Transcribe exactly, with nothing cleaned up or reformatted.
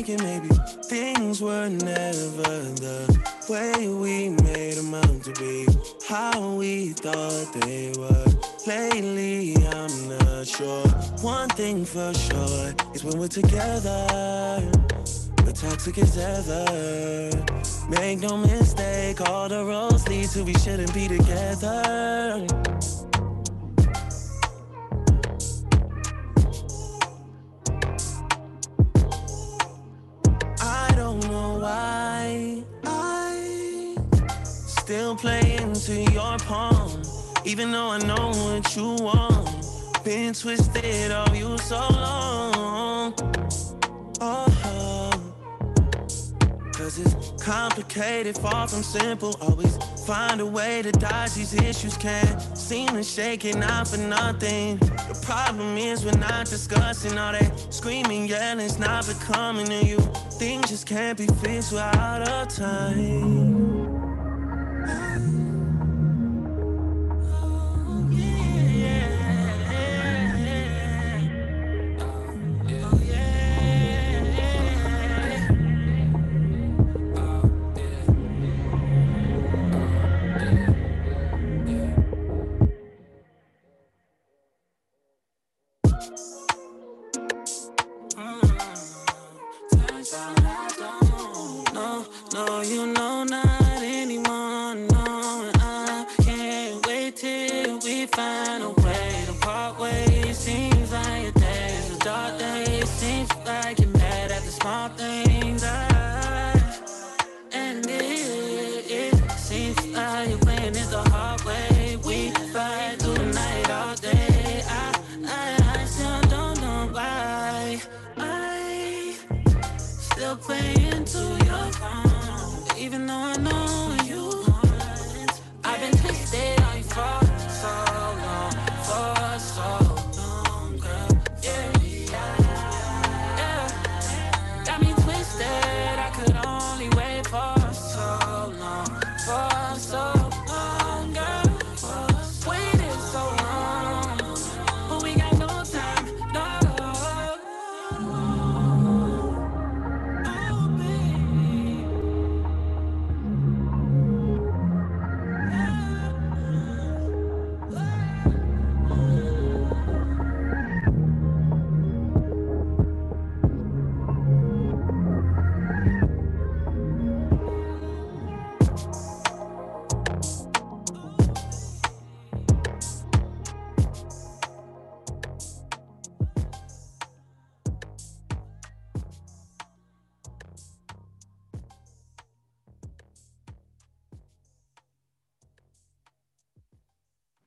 thinking maybe things were never the way we made them out to be, how we thought they were. Lately, I'm not sure. One thing for sure is when we're together, we're toxic as ever. Make no mistake, all the roads lead to we shouldn't be together. I don't know why I still play into your palm, even though I know what you want. Been twisted of you so long. Oh, cause it's complicated, far from simple. Always find a way to dodge these issues. Can't seem to shake it, not for nothing. The problem is we're not discussing all that screaming, yelling's not becoming to you. Things just can't be fixed without a time. No, you know not anymore. No, I can't wait till we find a way.